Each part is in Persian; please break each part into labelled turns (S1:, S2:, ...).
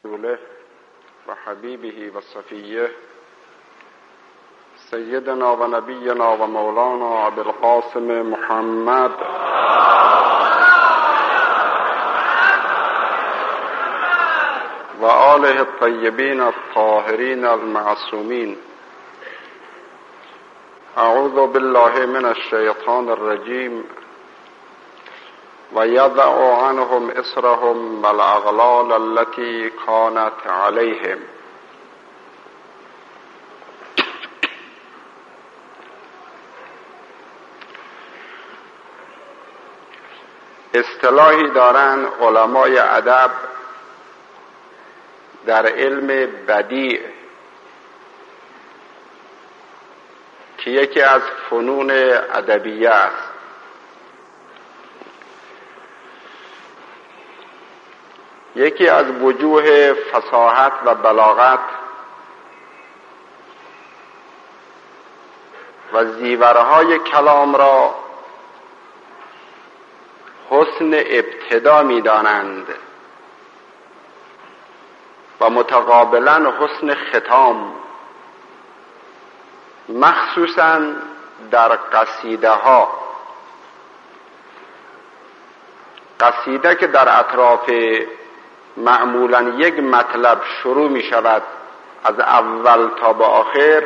S1: رسوله و حبیبه و صفیه سیدنا و نبینا و مولانا ابوالقاسم محمد و آله الطیبین الطاهرین المعصومین. اعوذ بالله من الشیطان الرجیم و یضع عنهم اصرهم والاغلال التي كانت عليهم. اصطلاحی دارن علمای ادب در علم بدیع که یکی از فنون ادبیه است. یکی از وجوه فصاحت و بلاغت و زیورهای کلام را حسن ابتدا می دانند و متقابلا حسن ختام، مخصوصا در قصیده ها. قصیده که در اطراف معمولا یک مطلب شروع می شود از اول تا به آخر،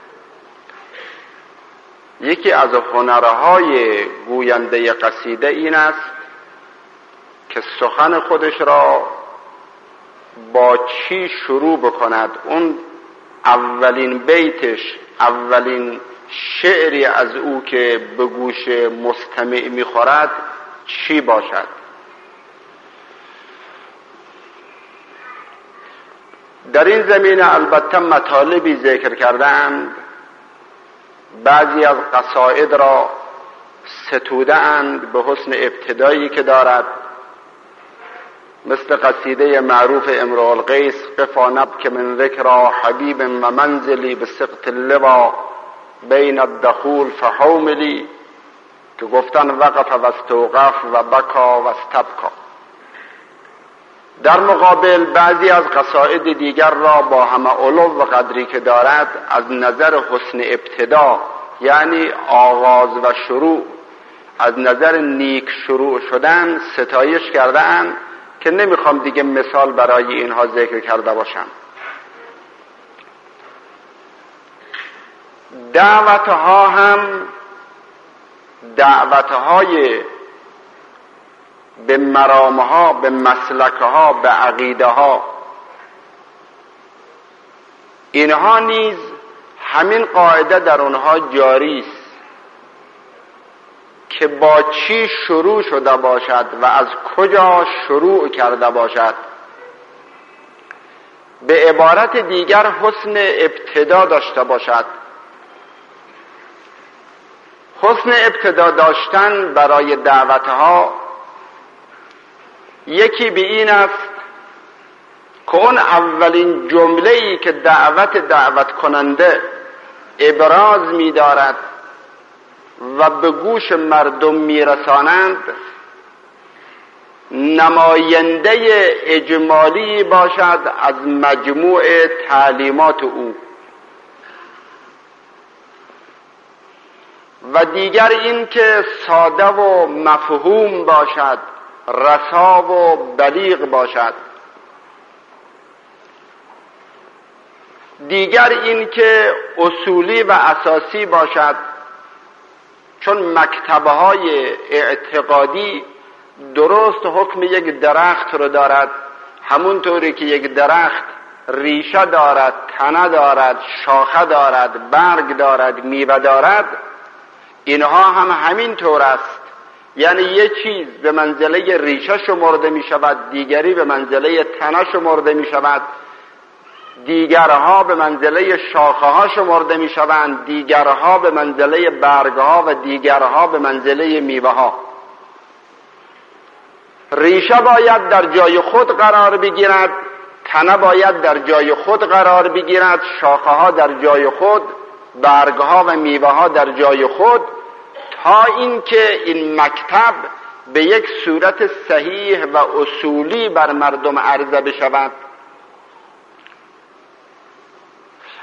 S1: یکی از هنرهای گوینده قصیده این است که سخن خودش را با چی شروع بکند، اون اولین بیتش، اولین شعری از او که به گوش مستمع میخورد چی باشد. در این زمینه البته مطالبی ذکر کردند، بعضی از قصائد را ستوده اند به حسن ابتدایی که دارد، مثل قصیده معروف امرؤ القیس قفا نبک من ذکری حبیب و منزلی بسقط اللوا بین الدخول فحوملی، که گفتن وقف و استوقف و بکا و استبکا. در مقابل بعضی از قصائد دیگر را با همه علو و قدری که دارد از نظر حسن ابتدا، یعنی آغاز و شروع، از نظر نیک شروع شدن ستایش کرده اند که نمیخوام دیگه مثال برای اینها ذکر کرده باشم. دعوتها هم دعوتهای به مرامها، به مسلکها، به عقیدها، اینها نیز همین قاعده در اونها جاری است که با چی شروع شده باشد و از کجا شروع کرده باشد. به عبارت دیگر حسن ابتدا داشته باشد. حسن ابتدا داشتن برای دعوتها یکی به این است که اون اولین جمله‌ای که دعوت کننده ابراز می دارد و به گوش مردم می رسانند نماینده اجمالی باشد از مجموع تعلیمات او، و دیگر این که ساده و مفهوم باشد، رسا و بلیغ باشد. دیگر این که اصولی و اساسی باشد، چون مکتبهای اعتقادی درست حکم یک درخت رو دارد، همونطوری که یک درخت ریشه دارد، تنه دارد، شاخه دارد، برگ دارد، میوه دارد، اینها هم همین طور است. یعنی یک چیز به منزله ریشه شمرده می شود، دیگری به منزله تنه شمرده می شود، دیگرها به منزله شاخه ها شمرده می شوند، دیگرها به منزله برگ ها و دیگرها به منزله میوه ها. ریشه باید در جای خود قرار بگیرد، تنه باید در جای خود قرار بگیرد، شاخه ها در جای خود، برگ ها و میوه ها در جای خود، تا اینکه این مکتب به یک صورت صحیح و اصولی بر مردم عرضه بشود.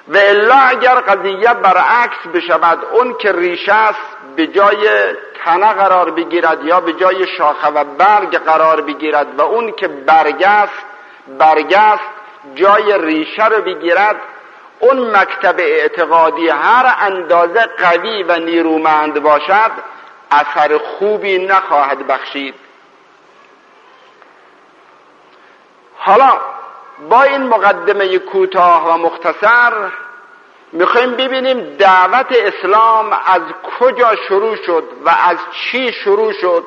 S1: و الا اگر قضیه برعکس بشود، اون که ریشه است به جای تنه قرار بگیرد یا به جای شاخه و برگ قرار بگیرد و اون که برگ است جای ریشه رو بگیرد، اون مکتب اعتقادی هر اندازه قوی و نیرومند باشد اثر خوبی نخواهد بخشید. حالا با این مقدمه کوتاه و مختصر میخوایم ببینیم دعوت اسلام از کجا شروع شد و از چی شروع شد.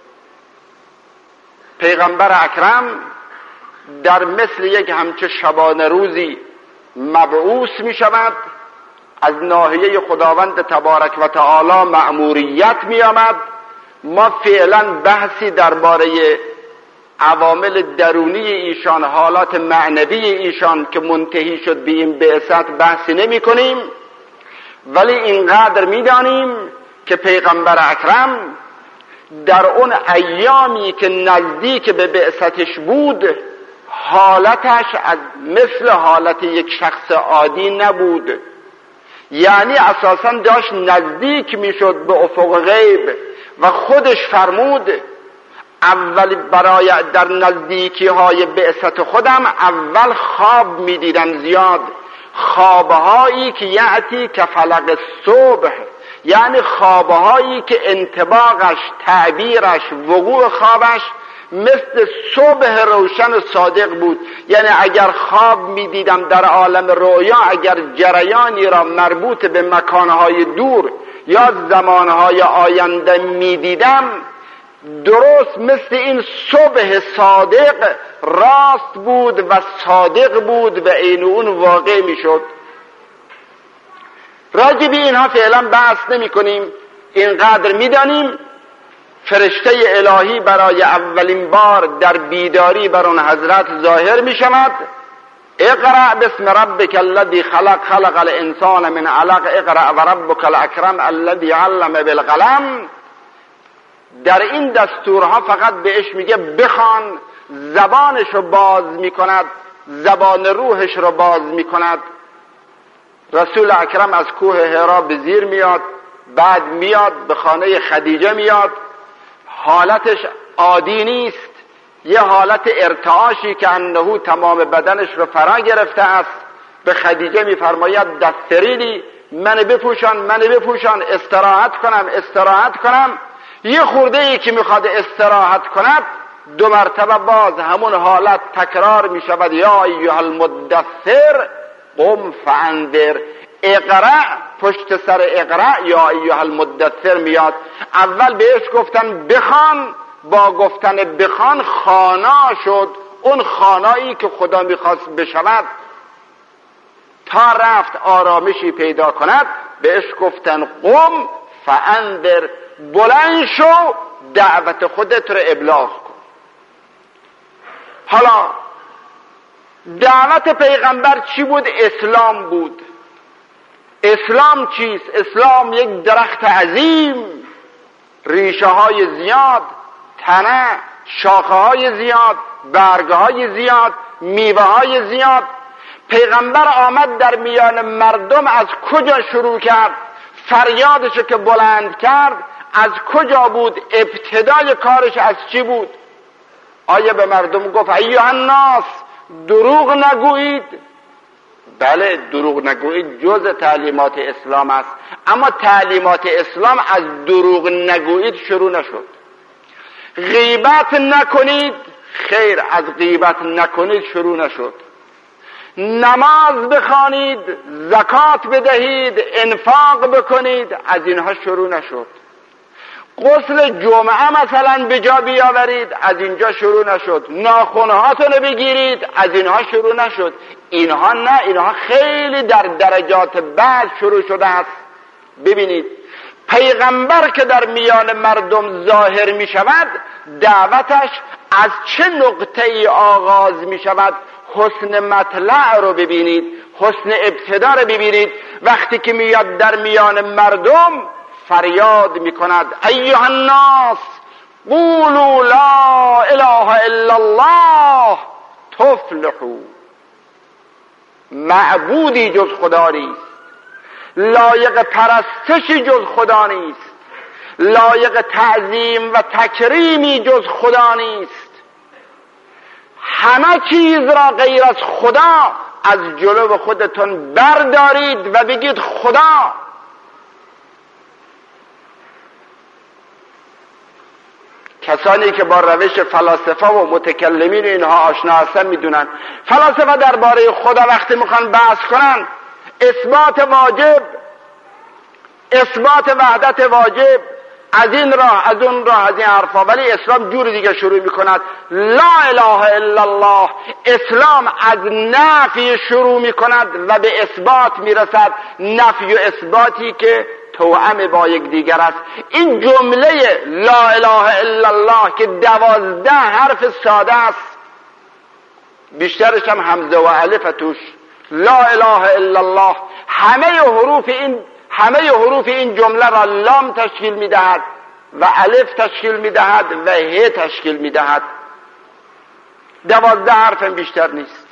S1: پیغمبر اکرم در مثل یک همچه شبانه روزی مبعوث می شود، از ناحیه خداوند تبارک و تعالی مأموریت می آمد. ما فعلا بحثی درباره عوامل درونی ایشان، حالات معنوی ایشان که منتهی شد به این بعثت بحثی نمی کنیم، ولی اینقدر می دانیم که پیغمبر اکرم در اون ایامی که نزدیک به بعثتش بود حالتش از مثل حالت یک شخص عادی نبود، یعنی اساساً داشت نزدیک میشد به افق غیب و خودش فرمود اول برای در نزدیکی های بعثت خودم اول خواب میدیدم زیاد، خوابهایی که یعتی که فلق صبح، یعنی خوابهایی که انطباقش، تعبیرش، وقوع خوابش مثل صبح روشن و صادق بود. یعنی اگر خواب میدیدم در عالم رویا، اگر جریانی را مربوط به مکانهای دور یا زمانهای آینده میدیدم، درست مثل این صبح صادق راست بود و صادق بود و عین اون واقع میشد. راجب اینها فعلا بحث نمی کنیم، اینقدر میدانیم فرشته الهی برای اولین بار در بیداری بر اون حضرت ظاهر می شود. اقرأ باسم ربک الذی خلق، خلق الانسان من علق، اقرأ و ربک الاکرم الذی علم بالقلم. در این دستورها فقط بهش میگه بخوان، زبانش رو باز میکند، زبان روحش رو باز میکند. رسول اکرم از کوه حرا به زیر میاد، بعد میاد به خانه خدیجه میاد. حالتش عادی نیست، یه حالت ارتعاشی که انه تمام بدنش رو فرا گرفته است. به خدیجه میفرماید دستریلی، من بپوشان استراحت کنم. یه خورده ای که میخواد استراحت کند، دو مرتبه باز همون حالت تکرار میشود، یا ایها المدثر قم فانذر. اقرأ، پشت سر اقرأ یا ایها المدثر میاد. اول بهش گفتن بخوان، با گفتن بخوان خوانا شد، اون خانایی که خدا میخواست بشود. تا رفت آرامشی پیدا کند بهش گفتن قم فانذر، بلند شو دعوت خودت رو ابلاغ کن. حالا دعوت پیغمبر چی بود؟ اسلام بود. اسلام چیست؟ اسلام یک درخت عظیم، ریشه های زیاد، تنه، شاخه های زیاد، برگ های زیاد، میوه های زیاد. پیغمبر آمد در میان مردم، از کجا شروع کرد؟ فریادش که بلند کرد از کجا بود؟ ابتدای کارش از چی بود؟ آیا به مردم گفت ایها الناس دروغ نگویید؟ بله، دروغ نگویید جز تعلیمات اسلام است، اما تعلیمات اسلام از دروغ نگویید شروع نشد. غیبت نکنید، خیر، از غیبت نکنید شروع نشد. نماز بخوانید، زکات بدهید، انفاق بکنید، از اینها شروع نشد. غسل جمعه مثلا به جا بیاورید، از اینجا شروع نشد. ناخنهاتون بگیرید، از اینها شروع نشد. اینها نه، اینها خیلی در درجات بعد شروع شده است. ببینید پیغمبر که در میان مردم ظاهر می شود، دعوتش از چه نقطه ای آغاز می شود؟ حسن مطلع رو ببینید، حسن ابتدا رو ببینید. وقتی که میاد در میان مردم فریاد میکند ایها الناس قولوا لا اله الا الله تفلحوا. معبودی جز خدا نیست، لایق پرستشی جز خدا نیست، لایق تعظیم و تکریمی جز خدا نیست. همه چیز را غیر از خدا از جلو خودتون بردارید و بگید خدا. کسانی که با روش فلاسفه و متکلمین اینها آشنا هستن میدونن فلاسفه درباره خدا وقتی میخوان بحث کنن اثبات واجب، اثبات وحدت واجب، از این راه از اون راه از این حرفا، ولی اسلام جور دیگه شروع میکند. لا اله الا الله. اسلام از نفی شروع میکند و به اثبات میرسد، نفی و اثباتی که توأم با یک دیگر است. این جمله لا اله الا الله که 12 حرف ساده است، بیشترش هم همزه و الف توش، لا اله الا الله، همه حروف این جمله را لام تشکیل میدهد و الف تشکیل میدهد و ه تشکیل میدهد. 12 حرف بیشتر نیست.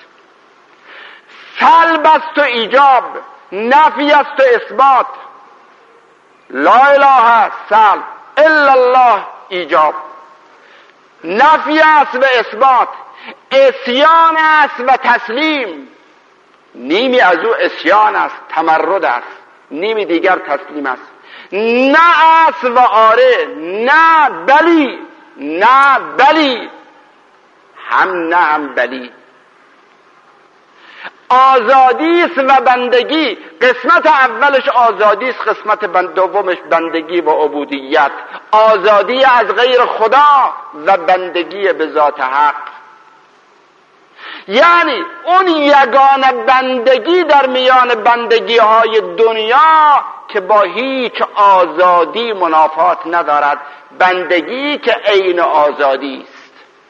S1: سلب است و ایجاب، نفی است و اثبات. لا اله سلب، الا الله ایجاب. نفی است و اثبات، عصیان است و تسلیم. نیمی از او عصیان است، تمرد است، نیمی دیگر تسلیم است. نه است و آره، نه بلی، نه بلی، هم نه هم بلی. آزادی است و بندگی. قسمت اولش آزادی است، قسمت دومش بندگی و عبودیت. آزادی از غیر خدا و بندگی به ذات حق. یعنی اون یگانه بندگی در میان بندگی های دنیا که با هیچ آزادی منافات ندارد، بندگی که عین آزادی است.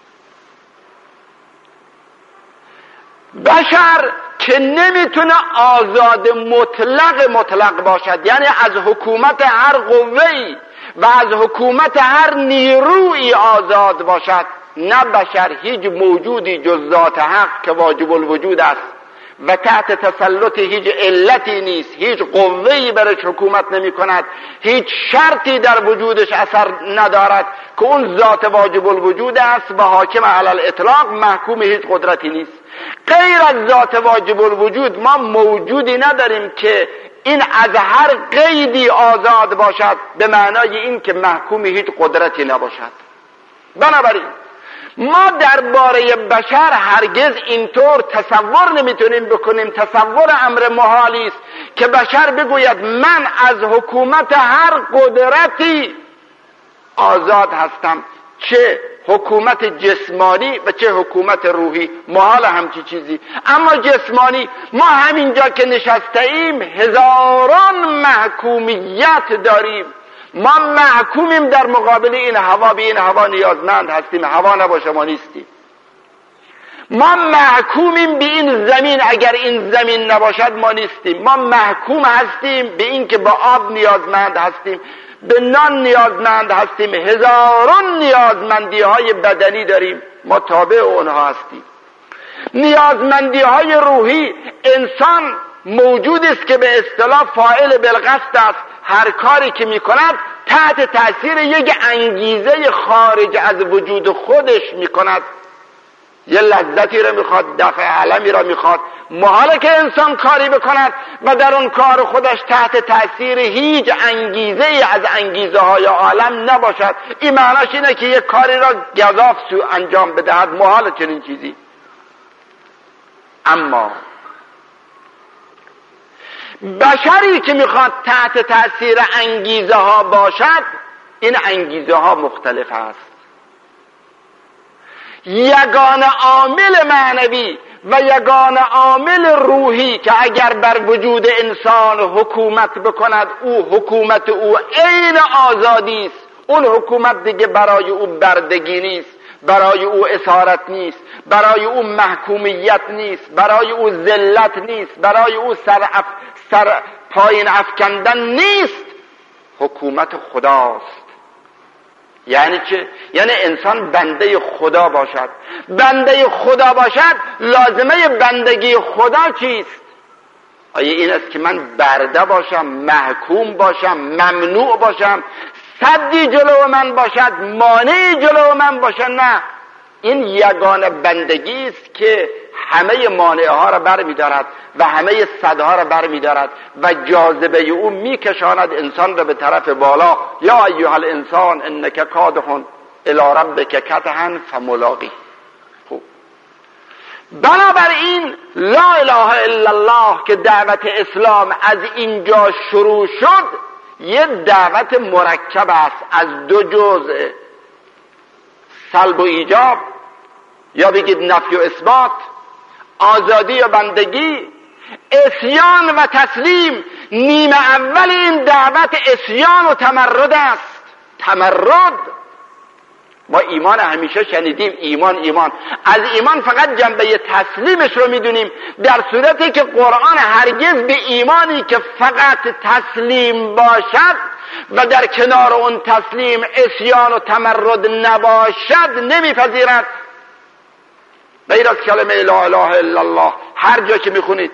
S1: بشر که نمیتونه آزاد مطلق باشد، یعنی از حکومت هر قوه‌ای و از حکومت هر نیرویی آزاد باشد. نه بشر، هیچ موجودی جز ذات حق که واجب الوجود است و تحت تسلط هیچ علتی نیست، هیچ قوه‌ای برش حکومت نمی کند، هیچ شرطی در وجودش اثر ندارد که اون ذات واجب الوجود است و حاکم علی الاطلاق، محکوم هیچ قدرتی نیست. غیر از ذات واجب الوجود ما موجودی نداریم که این از هر قیدی آزاد باشد، به معنای این که محکوم هیچ قدرتی نباشد. بنابراین ما درباره بشر هرگز اینطور تصور نمیتونیم بکنیم، تصور امر محالی است که بشر بگوید من از حکومت هر قدرتی آزاد هستم، چه حکومت جسمانی و چه حکومت روحی. محال همچی چیزی. اما جسمانی ما همینجا که نشسته ایم هزاران محکومیت داریم. ما محکومیم در مقابل این هوا، به این هوا نیازمند هستیم، هوا نباشه ما نیستیم. ما محکومیم به این زمین، اگر این زمین نباشد ما نیستیم. ما محکوم هستیم به این که با آب نیازمند هستیم، به نان نیازمند هستیم، هزاران نیازمندی های بدنی داریم، ما تابع اونها هستیم. نیازمندی های روحی، انسان موجود است که به اصطلاح فاعل بالقصد است. هر کاری که میکند تحت تأثیر یک انگیزه خارج از وجود خودش میکند. یه لذتی را میخواد، دفع علمی را میخواد. محاله که انسان کاری بکند و در اون کار خودش تحت تأثیر هیچ انگیزه از انگیزه های عالم نباشد. این معناش اینه که یک کاری را گزاف انجام بدهد. محاله چنین چیزی. اما بشری که میخواد تحت تأثیر انگیزه ها باشد، این انگیزه ها مختلف است. یگانه عامل معنوی و یگانه عامل روحی که اگر بر وجود انسان حکومت بکند، او حکومت او عین آزادی است. اون حکومت دیگه برای او بردگی نیست، برای او اسارت نیست، برای او محکومیت نیست، برای او ذلت نیست، برای او سر پایین افکندن نیست. حکومت خداست. یعنی چه؟ یعنی انسان بنده خدا باشد. بنده خدا باشد لازمه بندگی خدا چیست؟ آیا این است که من برده باشم، محکوم باشم، ممنوع باشم، سدی جلو من باشد، مانعی جلو من باشد؟ نه، این یگانه بندگی است که همه مانعه ها را بر می دارد و همه صدها را بر می دارد و جاذبه او می کشاند انسان را به طرف بالا. یا ایها الانسان انک کادح الی ربک کدحا فملاقی. خوب، بنابراین لا اله الا الله که دعوت اسلام از اینجا شروع شد یه دعوت مرکب است از دو جزء، سلب و ایجاب، یا بگید نفی و اثبات، آزادی و بندگی، عصیان و تسلیم. نیمه اول این دعوت عصیان و تمرد است. تمرد، ما ایمان همیشه شنیدیم، ایمان از ایمان فقط جنبه تسلیمش رو میدونیم، در صورتی که قرآن هرگز به ایمانی که فقط تسلیم باشد و در کنار اون تسلیم عصیان و تمرد نباشد نمیپذیرد. غیر از کلمه لا اله الا الله هر جا که میخونید،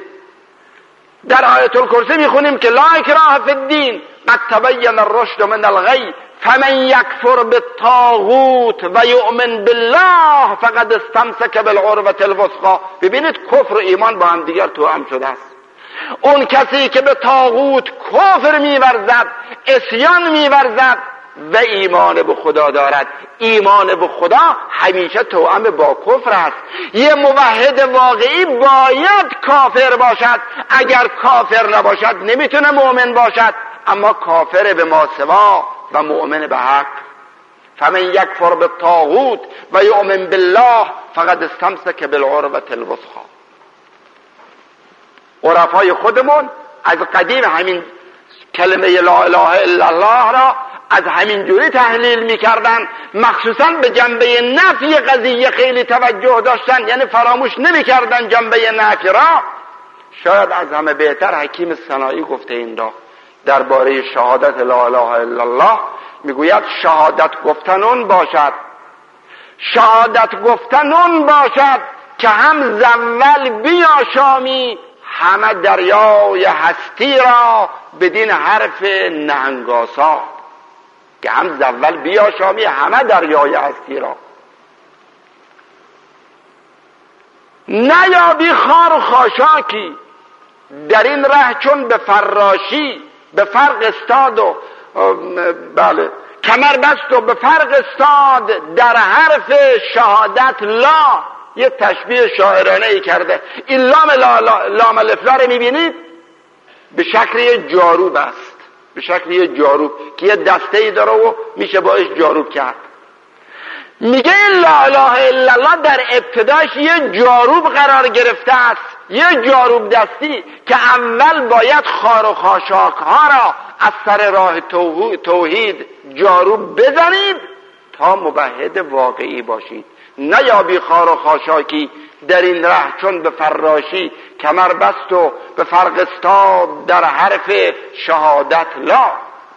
S1: در آیت الکرسی میخونیم که لا اکراه فی الدین قد تبین الرشد من الغی فمن یکفر بالطاغوت و یؤمن بالله فقد استمسک بالعروة الوثقی. ببینید کفر و ایمان با هم دیگر توأم شده است. اون کسی که به طاغوت کفر میورزد، عصیان میورزد و ایمان به خدا دارد، ایمان به خدا همیشه توأم با کفر است. یه موحد واقعی باید کافر باشد، اگر کافر نباشد نمیتونه مؤمن باشد، اما کافر به ما سوا و مؤمن به حق. فمن یکفر بالطاغوت و یؤمن بالله فقد استمسک بالعروة الوثقی. عرفای خودمون از قدیم همین کلمه لا اله الا الله را از همین جوری تحلیل میکردن، مخصوصا به جنبه نفی قضیه خیلی توجه داشتن، یعنی فراموش نمیکردن جنبه نفی را. شاید از همه بهتر حکیم صناعی گفته این را درباره شهادت لا اله الا الله، میگوید شهادت گفتن اون باشد، شهادت گفتن اون باشد که هم زول بیاشامی همه دریای هستی را بدین حرف نهنگاسا، که هم زول بیاشامی همه دریای هستی را. نیابی خار و خاشاکی در این ره چون به فراشی، به فرق استاد و بله کمر بست و به فرق استاد در حرف شهادت لا. یه تشبیه شاعرانه ای کرده. این لام الافلا رو میبینید به شکل یه جاروب است، به شکل یه جاروب که یه دسته ای داره و میشه باش جاروب کرد. میگه لا اله الا الله در ابتداش یه جاروب قرار گرفته است، یه جاروب دستی که اول باید خار و خاشاک ها را از سر راه توحید جاروب بزنید تا موحد واقعی باشید. نیابی خار و خاشاکی در این ره چون به فراشی، کمر بست و به فرق استاد در حرف شهادت لا.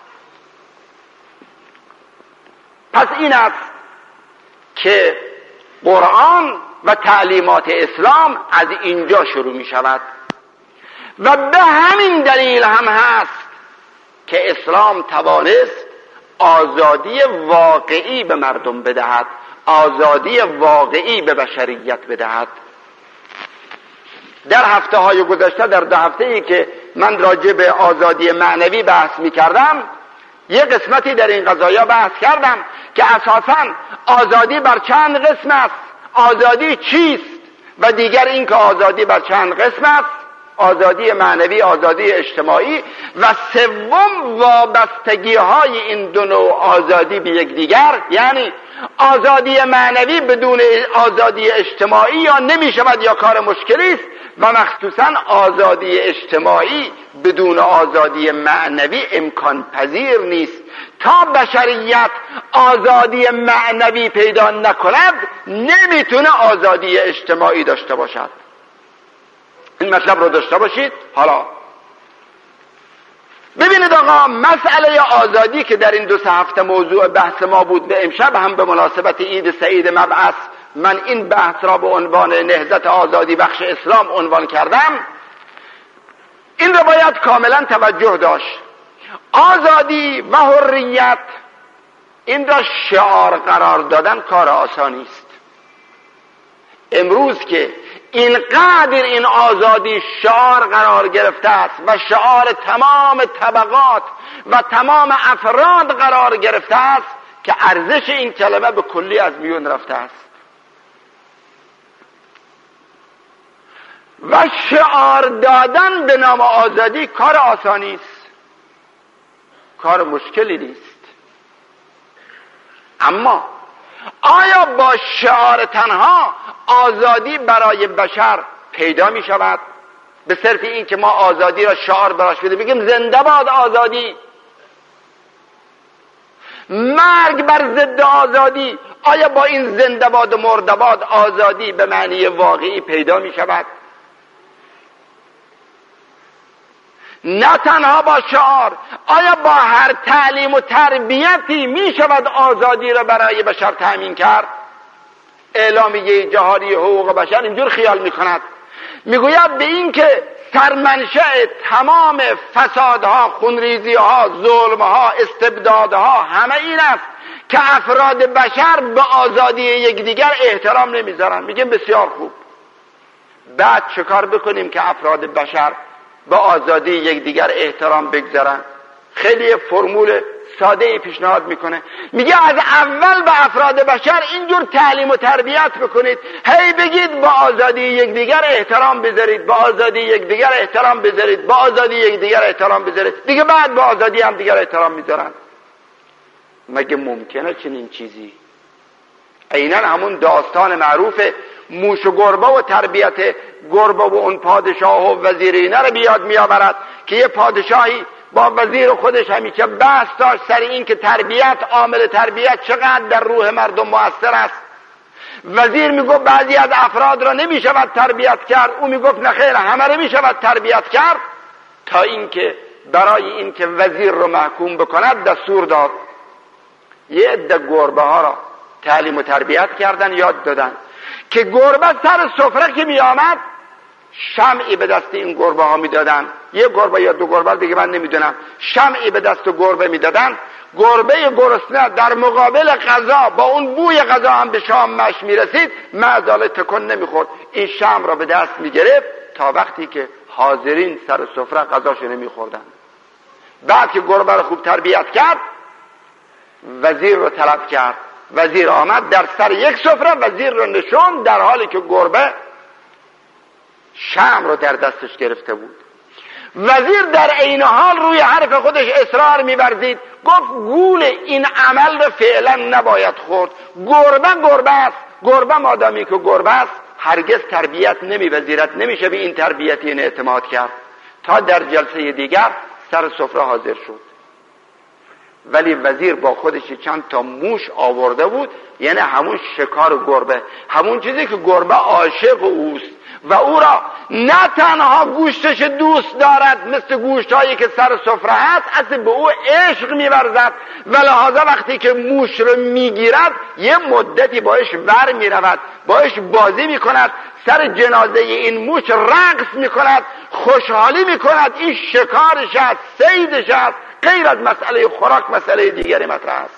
S1: پس این است که قرآن و تعلیمات اسلام از اینجا شروع می شود و به همین دلیل هم هست که اسلام توانست آزادی واقعی به مردم بدهد، آزادی واقعی به بشریت بدهد. در هفته های گذشته، در 2 هفته‌ای که من راجع به آزادی معنوی بحث می کردم، یه قسمتی در این قضایا بحث کردم که اساساً آزادی بر چند قسم است، آزادی چیست و دیگر این که آزادی بر چند قسم است، آزادی معنوی، آزادی اجتماعی و سوم وابستگی های این دو نوع آزادی به یکدیگر. یعنی آزادی معنوی بدون آزادی اجتماعی یا نمی شود یا کار مشکلی است و مخصوصا آزادی اجتماعی بدون آزادی معنوی امکان پذیر نیست. تا بشریت آزادی معنوی پیدا نکند نمیتونه آزادی اجتماعی داشته باشد. این مطلب رو داشته باشید. حالا ببین ببینید آقا، مسئله آزادی که در این 2-3 هفته موضوع بحث ما بود و امشب هم به مناسبت عید سعید مبعث من این بحث را به عنوان نهضت آزادی بخش اسلام عنوان کردم، این را باید کاملا توجه داشت. آزادی و حریت، این را شعار قرار دادن کار آسانی است. امروز که اینقدر این آزادی شعار قرار گرفته است و شعار تمام طبقات و تمام افراد قرار گرفته است که ارزش این کلمه به کلی از میون رفته است. و شعار دادن به نام آزادی کار آسانی است، کار مشکلی نیست. اما آیا با شعار تنها آزادی برای بشر پیدا می شود؟ به صرف این که ما آزادی را شعار براش بده بگیم زنده باد آزادی، مرگ بر ضد آزادی، آیا با این زنده باد و مرده باد آزادی به معنی واقعی پیدا می شود؟ نه تنها با شعار، آیا با هر تعلیم و تربیتی می شود آزادی را برای بشر تأمین کرد؟ اعلامیه جهانی حقوق بشر اینجور خیال می کند، می گوید به این که سرمنشأ تمام فسادها، خونریزیها، ظلمها، استبدادها همه این است که افراد بشر به آزادی یکدیگر احترام نمیذارن. میگیم بسیار خوب، بعد چه کار بکنیم که افراد بشر به آزادی یکدیگر احترام بگذارن؟ خیلی فرمول ساده ای پیشنهاد میکنه، میگه از اول به افراد بشر اینجور تعلیم و تربیت بکنید، هی بگید با آزادی یکدیگر احترام بذارید، با آزادی یکدیگر احترام بذارید، با آزادی یکدیگر احترام بذارید، دیگه بعد با آزادی هم دیگر احترام میذارن. مگه ممکنه چنین چیزی؟ عیناً همون داستان معروف موش و گربه و تربیت گربه و اون پادشاه و وزیر اینا رو بیاد میآورد که یه پادشاهی با وزیر خودش همیشه بحث داشت سر این که تربیت، عامل تربیت چقدر در روح مردم مؤثر است. وزیر میگفت بعضی از افراد را نمیشود تربیت کرد، او میگفت نه خیر، همه را میشود تربیت کرد، تا اینکه برای اینکه وزیر رو محکوم بکند دستور داد یه عده گربه ها را تعلیم و تربیت کردن، یاد دادن که گربه سر سفره که می آمد شمعی به دست این گربه ها می دادن، یه گربه یا 2 گربه دیگه من نمیدونم، شمعی به دست گربه می دادن، گربه گرسنه در مقابل غذا با اون بوی غذا هم به شامش می رسید، معزاله تکن نمی خورد، این شمع را به دست می گرفت تا وقتی که حاضرین سر سفره غذاشو نمی خوردن. بعد که گربه را خوب تربیت کرد، وزیر رو طلب کرد، وزیر آمد در سر یک سفره، وزیر رو نشون در حالی که گربه شمع رو در دستش گرفته بود. وزیر در عین حال روی حرف خودش اصرار می‌ورزید، گفت گول این عمل رو فعلا نباید خورد، گربه است، گربه مادامی که گربه است هرگز تربیت نمی‌پذیرد، نمیشه به این تربیت این اعتماد کرد. تا در جلسه دیگر سر سفره حاضر شد، ولی وزیر با خودش چند تا موش آورده بود، یعنی همون شکار گربه، همون چیزی که گربه عاشق اوست و او را نه تنها گوشتش دوست دارد مثل گوشتهایی که سر سفره هست، اصلا به او عشق می‌ورزد و لحاظا وقتی که موش رو میگیرد یه مدتی باش ور میرود، باش بازی میکند، سر جنازه این موش رقص میکند، خوشحالی میکند. این شکارش است، صیدش است، غیر از مسئله خوراک مسئله دیگری مطرح است.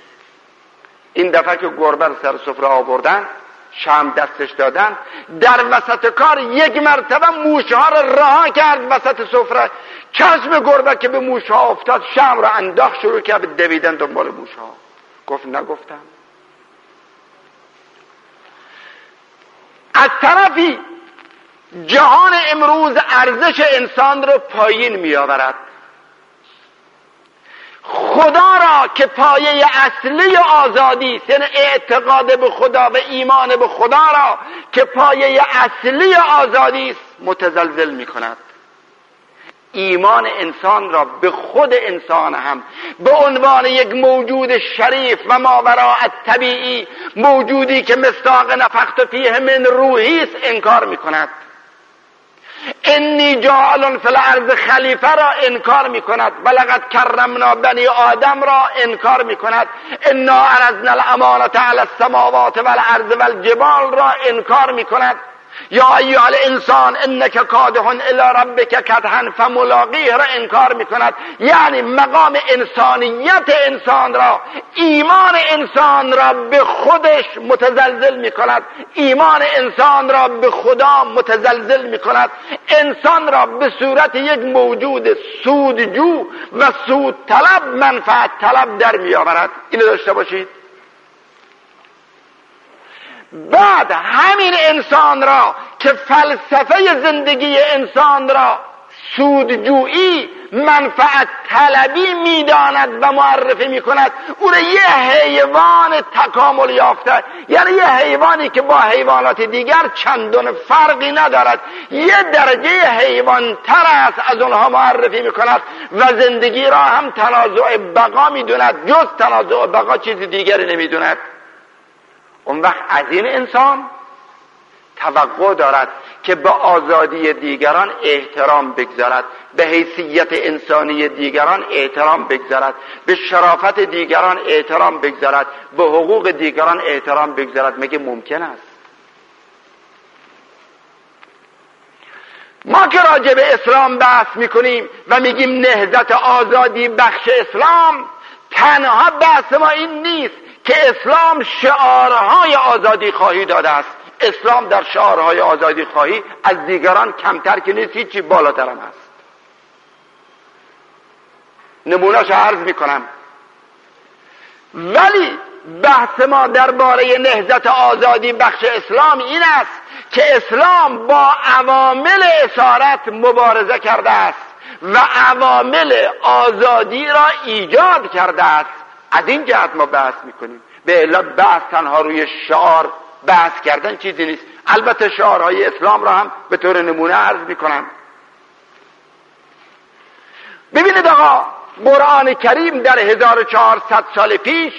S1: این دفعه که گربه رو سر سفره آوردن، شمع دستش دادن، در وسط کار یک مرتبه موشها رو رها کرد وسط سفره. چشم گربه که به موشها افتاد، شمع رو انداخت، شروع کرد به دویدن دنبال موشها. گفت نگفتم. از طرفی جهان امروز ارزش انسان رو پایین می آورد. خدا را که پایه اصلی آزادی است، یعنی اعتقاد به خدا و ایمان به خدا را که پایه اصلی آزادی است، متزلزل می کند. ایمان انسان را به خود انسان هم به عنوان یک موجود شریف و ماوراء الطبیعی، موجودی که مصداق نفخت فیه من روحی است، انکار می کند. انی انی جاعل فی الارض خلیفه را انکار می کند، ولقد کرمنا بنی آدم را انکار می کند، انا عرضنا الامانة علی السماوات والارض والجبال را انکار می کند، یا ایها الانسان انک کادح الی ربک کدحا فملاقیه را انکار می کند. یعنی مقام انسانیت انسان را، ایمان انسان را به خودش متزلزل می کند، ایمان انسان را به خدا متزلزل می کند، انسان را به صورت یک موجود سودجو و سود طلب، منفعت طلب در می آورد. اینو داشته باشید. بعد همین انسان را که فلسفه زندگی انسان را سودجویی، منفعت طلبی میداند و معرفی میکند، او را یه حیوان تکامل یافته، یعنی یه حیوانی که با حیوانات دیگر چندان فرقی ندارد، یه درجه حیوان تر است، از اونها معرفی میکند و زندگی را هم تنازع بقا میدوند، جز تنازع بقا چیز دیگری نمیدوند. اون وقت از این انسان توقع دارد که به آزادی دیگران احترام بگذارد، به حیثیت انسانی دیگران احترام بگذارد، به شرافت دیگران احترام بگذارد، به حقوق دیگران احترام بگذارد. مگه ممکن است؟ ما که راجع به اسلام بحث میکنیم و میگیم نهضت آزادی بخش اسلام، تنها بحث ما این نیست که اسلام شعارهای آزادی خواهی داده است. اسلام در شعارهای آزادی خواهی از دیگران کمتر که نیست، هیچی بالاتر هم هست. نمونه‌اش عرض میکنم. ولی بحث ما درباره نهضت آزادی بخش اسلام این است که اسلام با عوامل اسارت مبارزه کرده است و عوامل آزادی را ایجاد کرده است. از این جهت ما بحث میکنیم. به علت بحث تنها روی شعار بحث کردن چیزی نیست. البته شعارهای اسلام را هم به طور نمونه عرض میکنم. ببینید آقا، قرآن کریم در 1400 سال پیش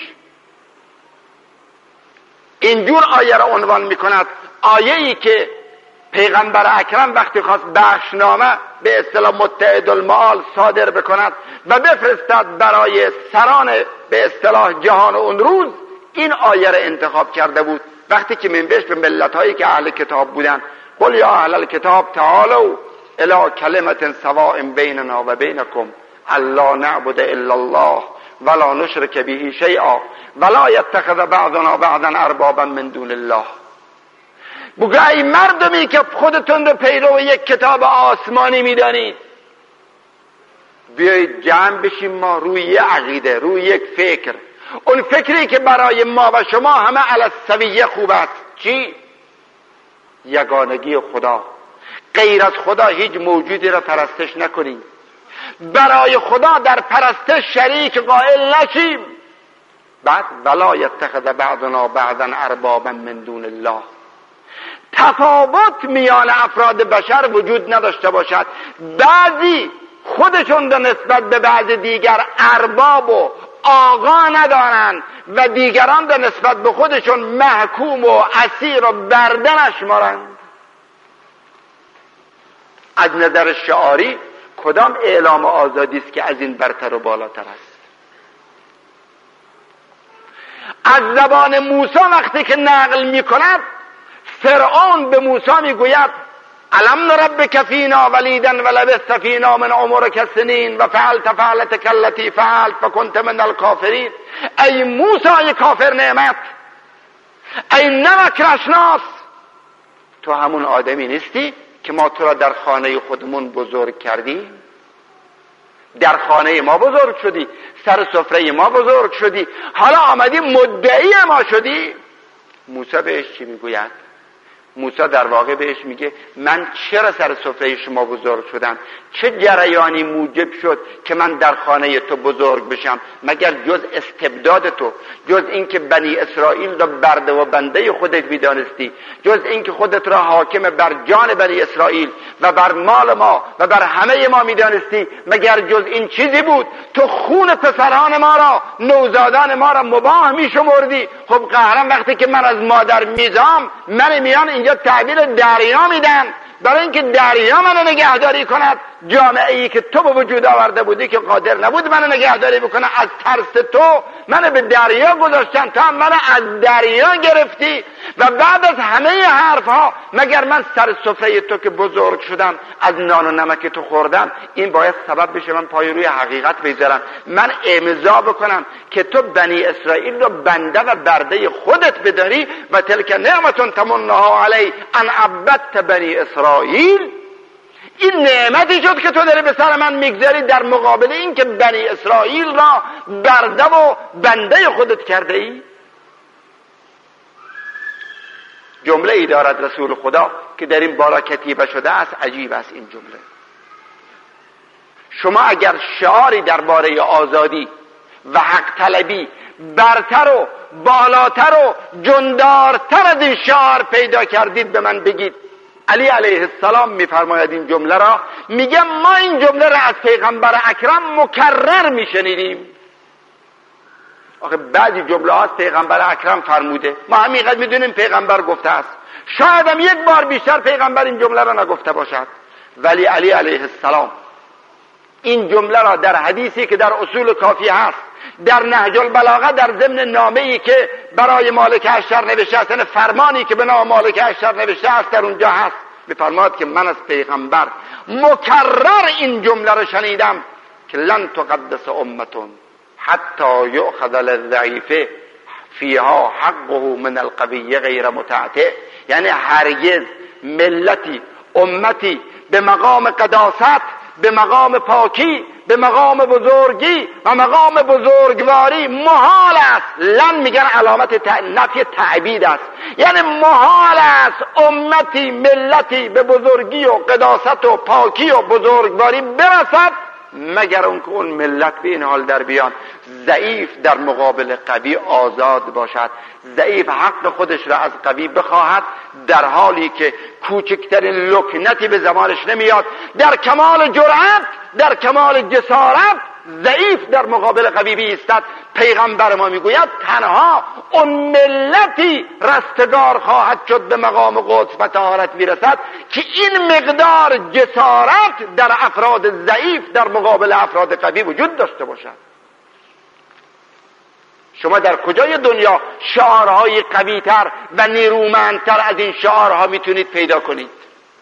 S1: اینجور آیه را عنوان میکند، آیه‌ای که پیغمبر اکرم وقتی خواست بخشنامه به اصطلاح متحد المعال صادر بکند و بفرستد برای سران به اصطلاح جهان اون روز، این آیه را انتخاب کرده بود. وقتی که منبش به ملت‌هایی که اهل کتاب بودن، قل یا اهل الکتاب تعالوا الی کلمة سواء بیننا و بینکم الا نعبد الا الله ولا نشرک به شیئا ولا یتخذ بعضنا بعضا اربابا من دون الله. بگو ای مردمی که خودتون رو پیرو یک کتاب آسمانی میدانید، بیایید جمع بشیم ما روی یک عقیده، روی یک فکر. اون فکری که برای ما و شما همه علی السویه خوب است. چی؟ یگانگی خدا. غیر از خدا هیچ موجودی را پرستش نکنیم. برای خدا در پرستش شریک قائل نشیم. بعد ولا یتخذ بعضنا بعضا اربابا من دون الله. تفاوت میان افراد بشر وجود نداشته باشد. بعضی خودشون به نسبت به بعض دیگر ارباب و آقا ندارن و دیگران به نسبت به خودشون محکوم و اسیر و برده نشمارند. از نظر شعاری کدام اعلام آزادی است که از این برتر و بالاتر است؟ از زبان موسی وقتی که نقل می کند، فرعون به موسی می گوید الم نربک فینا ولیدا ولبثت فینا من عمرک سنین و فعلت فعلتک التی فعلت فکنت من الکافرین. ای موسی کافر نعمت، ای نمک رشناس، تو همون آدمی نیستی که ما تو را در خانه خودمون بزرگ کردیم؟ در خانه ما بزرگ شدی، سر سفره ما بزرگ شدی، حالا آمدی مدعی ما شدی؟ موسی بهش چی میگوید؟ موسی در واقع بهش میگه من چرا سر سفره شما بزرگ شدم؟ چه جریانی موجب شد که من در خانه تو بزرگ بشم؟ مگر جز استبداد تو، جز اینکه بنی اسرائیل را برده و بنده خودت میدانستی، جز اینکه خودت را حاکم بر جان بنی اسرائیل و بر مال ما و بر همه ما میدانستی؟ مگر جز این چیزی بود؟ تو خون پسران ما را، نوزادان ما را مباح میشمردی. خب قهرم وقتی که من از مادر میزام، من میان اینجا تعبیر دریا میدن، برای اینکه دریا منو نگهداری کند، جامعه ای که تو به وجود آورده بودی که قادر نبود منو نگهداری بکنه، از ترس تو منو به دریا گذاشتن، تو هم منو از دریا گرفتی و بعد از همه حرفها مگر من سر سفره تو که بزرگ شدم از نان و نمک تو خوردم، این باید سبب بشه من پای روی حقیقت بذارم، من امضا بکنم که تو بنی اسرائیل رو بنده و برده خودت بداری و تلک نعمت تمنها علی ان عبدت بنی اسرائیل. این نعمتی شد که تو داری به سر من میگذاری در مقابل این که بنی اسرائیل را برده و بنده خودت کرده ای. جمله ای دارد رسول خدا که در این بارا کتیبه شده است، عجیب است این جمله. شما اگر شعاری درباره آزادی و حق طلبی برتر و بالاتر و جندارتر از این شعار پیدا کردید به من بگید. علی علیه السلام میفرماید این جمله را، میگه ما این جمله را از پیغمبر اکرم مکرر میشنیدیم. آخه بعضی جمله هاست پیغمبر اکرم فرموده، ما همینقدر میدونیم پیغمبر گفته است، شاید هم یک بار بیشتر پیغمبر این جمله را نگفته باشد، ولی علی علیه السلام این جمله را در حدیثی که در اصول کافی هست، در نهج البلاغه، در ضمن نامه‌ای که برای مالک اشتر نوشته است، یعنی فرمانی که به نام مالک اشتر نوشته است، در اونجا هست می‌فرماید که من از پیغمبر مکرر این جمله را شنیدم که لن تقدس امتون حتی یؤخذ للضعیف فیها حقه من القوی غیر متعتع، یعنی هرگز ملتی، امتی به مقام قداست، به مقام پاکی، به مقام بزرگی و مقام بزرگواری محال است. لن میگن علامت نفی تعبید است، یعنی محال است امتی، ملتی به بزرگی و قداست و پاکی و بزرگواری برسد مگر اون که اون ملت به این حال در بیان ضعیف در مقابل قوی آزاد باشد، ضعیف حق خودش را از قوی بخواهد، در حالی که کوچکترین لکنتی به زمانش نمیاد، در کمال جرأت، در کمال جسارت ضعیف در مقابل قوی بیستد. پیغمبر ما میگوید تنها اون ملتی رستگار خواهد شد به مقام قدس و طهارت میرسد که این مقدار جسارت در افراد ضعیف در مقابل افراد قوی وجود داشته باشد. شما در کجای دنیا شعارهای قویتر و نیرومندتر از این شعارها میتونید پیدا کنید؟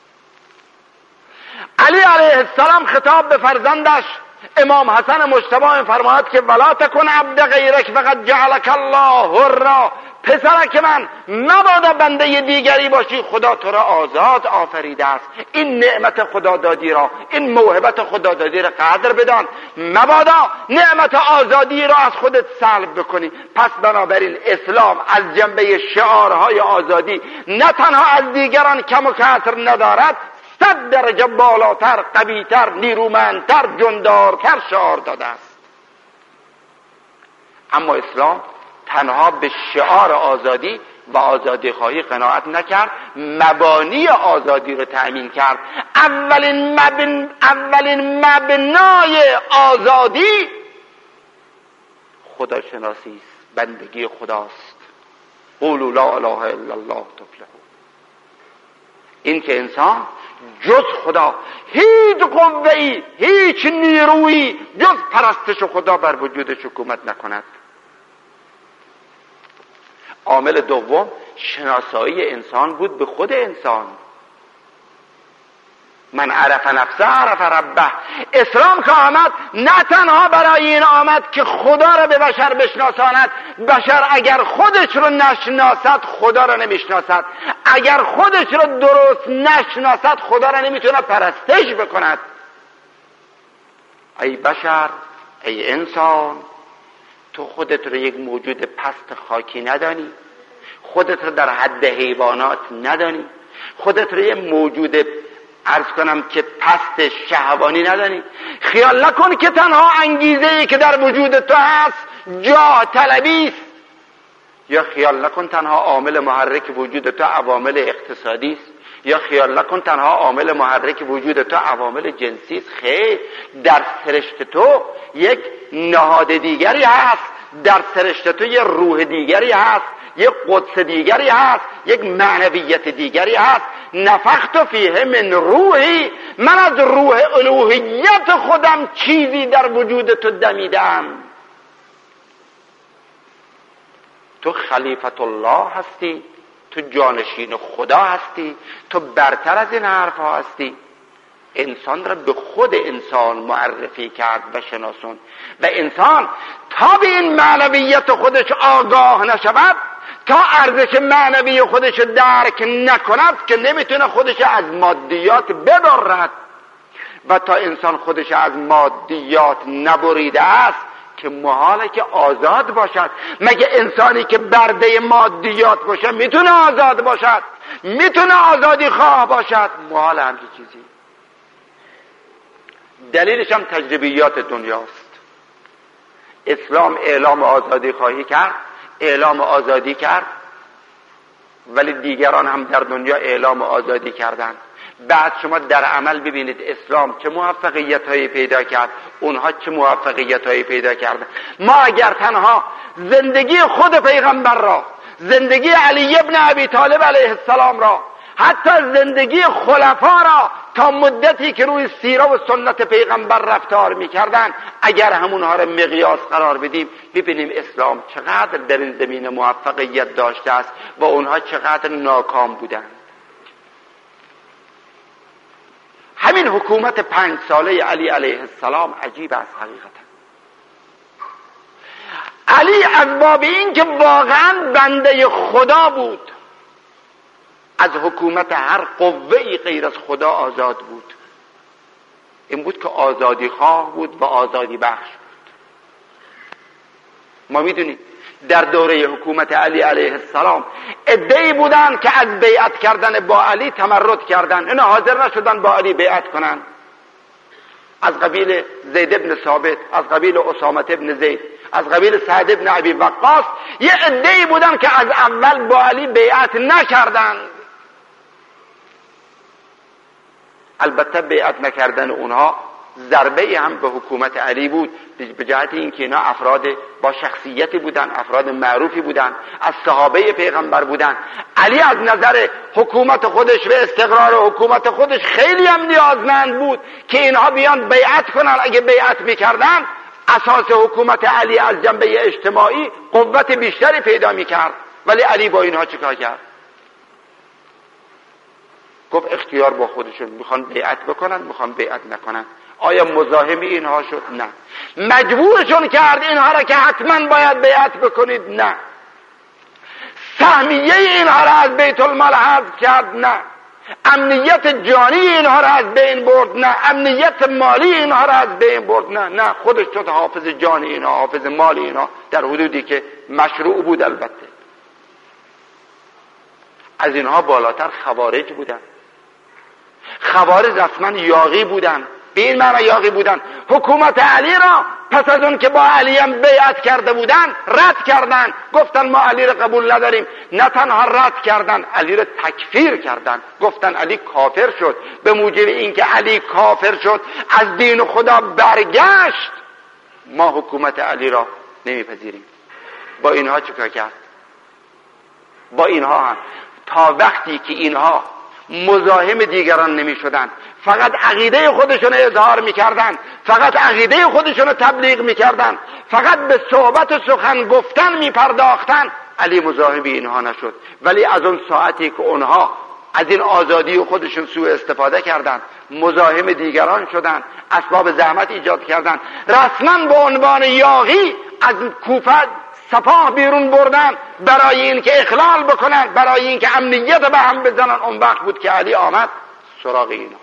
S1: علی علیه السلام خطاب به فرزندش امام حسن مجتبی فرماید که ولا تکن عبد غیرک فقد جعلک الله حرا، پسرک من مبادا بنده دیگری باشی، خدا تو را آزاد آفریده است. این نعمت خدادادی را، این موهبت خدادادی را قدر بدان، مبادا نعمت آزادی را از خودت سلب بکنی. پس بنابراین اسلام از جنبه شعارهای آزادی نه تنها از دیگران کم و کسر ندارد، 100 درجه بالاتر، قویتر، نیرومندتر، جندارتر شعار داده است. اما اسلام تنها به شعار آزادی و آزادی خواهی قناعت نکرد، مبانی آزادی رو تأمین کرد. اولین مبنای آزادی خداشناسی است، بندگی خداست. قولوا لا اله الا الله تفلحون. این که انسان جز خدا هیچ قوه‌ای، هیچ نیرویی جز پرستش خدا بر وجودش حکومت نکند. عامل دوم شناسایی انسان بود به خود انسان. من عرف نفسه عرف ربه. اسلام که آمد نه تنها برای این آمد که خدا را به بشر بشناساند، بشر اگر خودش رو نشناسد خدا را نمیشناسد، اگر خودش رو درست نشناسد خدا را نمیتونه پرستش بکند. ای بشر، ای انسان، تو خودت رو یک موجود پست خاکی ندانی، خودت رو در حد حیوانات ندانی، خودت رو یک موجود عرض کنم که پست شهوانی ندانی. خیال نکن که تنها انگیزه‌ای که در وجود تو هست جاه طلبی است، یا خیال نکن تنها عامل محرک وجود تو عوامل اقتصادی است، یا خیال نکن تنها عامل محرک وجود تو عوامل جنسی است. خیر، در سرشت تو یک نهاد دیگری هست، در سرشت تو یک روح دیگری هست، یک قدس دیگری هست، یک معنویت دیگری هست. نفخت فیه من روحی، من از روح الوهیت خودم چیزی در وجود تو دمیدم. تو خلیفت الله هستی، تو جانشین خدا هستی، تو برتر از این حرف ها هستی. انسان را به خود انسان معرفی کرد و شناسون، و انسان تا به این معنویت خودش آگاه نشود، تا ارزش معنوی خودش درک نکند که نمیتونه خودش از مادیات ببرد، و تا انسان خودش از مادیات نبریده است که محاله که آزاد باشد. مگه انسانی که برده مادیات باشه میتونه آزاد باشد؟ میتونه آزادی خواه باشد؟ محال همچین چیزی. دلیلش هم تجربیات دنیاست. اسلام اعلام آزادی خواهی کرد، اعلام آزادی کرد، ولی دیگران هم در دنیا اعلام آزادی کردند. بعد شما در عمل ببینید اسلام چه موفقیت‌هایی پیدا کرد، اونها چه موفقیت‌هایی پیدا کردن. ما اگر تنها زندگی خود پیغمبر را، زندگی علی ابن ابی طالب علیه السلام را، حتی زندگی خلفا را تا مدتی که روی سیره و سنت پیغمبر رفتار می‌کردند، اگر همونها را مقیاس قرار بدیم، ببینیم اسلام چقدر در این زمینه موفقیت داشته است و اونها چقدر ناکام بودند. همین حکومت 5 ساله علی علیه السلام عجیب است حقیقتا. علی از باب این که واقعا بنده خدا بود، از حکومت هر قوه‌ای غیر از خدا آزاد بود. این بود که آزادی خواه بود و آزادی بخش بود. ما میدونیم در دوره حکومت علی علیه السلام عده‌ای بودن که از بیعت کردن با علی تمرد کردن، اینا حاضر نشدن با علی بیعت کنن. از قبیل زید ابن ثابت، از قبیل اسامه ابن زید، از قبیل سعد ابن ابی وقاص، یه عده‌ای بودن که از اول با علی بیعت نکردن. البته بیعت نکردن اونها ضربه هم به حکومت علی بود، به جهت اینکه اینا افراد با شخصیتی بودن، افراد معروفی بودن، از صحابه پیغمبر بودن. علی از نظر حکومت خودش و استقرار حکومت خودش خیلی هم نیازمند بود که اینها بیان بیعت کنن. اگه بیعت میکردن اساس حکومت علی از جنبه اجتماعی قوت بیشتری پیدا میکرد. ولی علی با اینها چیکار کرد؟ گفت اختیار با خودشون، میخوان بیعت بکنن، میخوان بیعت نکنن. آیا مزاحم اینها شد؟ نه. مجبورشون کرد اینها را که حتما باید بیعت بکنید؟ نه. سهمیه اینها را از بیت المال حذف کرد؟ نه. امنیت جانی اینها را از بین برد؟ نه. امنیت مالی اینها را از بین برد؟ نه. نه، خودش شد حافظ جان اینها، حافظ مال اینها، در حدودی که مشروع بود. البته از اینها بالاتر خوارج بودن. خوارج رسما یاغی بودن. به این معنی یاغی بودن حکومت علی را پس از اون که با علی هم بیعت کرده بودن رد کردن، گفتن ما علی را قبول نداریم. نه تنها رد کردن، علی را تکفیر کردن، گفتن علی کافر شد. به موجب اینکه علی کافر شد، از دین خدا برگشت، ما حکومت علی را نمیپذیریم. با اینها چیکار کرد؟ با اینها هم تا وقتی که اینها مزاحم دیگران نمی شدن، فقط عقیده خودشون اظهار میکردن، فقط عقیده خودشون تبلیغ میکردن، فقط به صحبت و سخن گفتن میپرداختن، علی مزاحم اینها نشد. ولی از اون ساعتی که اونها از این آزادی خودشون سوء استفاده کردن، مزاحم دیگران شدن، اسباب زحمت ایجاد کردن، رسما به عنوان یاغی از کوفه سپاه بیرون بردن برای این که اخلال بکنن، برای این که امنیت به هم بزنن. اون وقت بود که علی آمد سراغ اینها.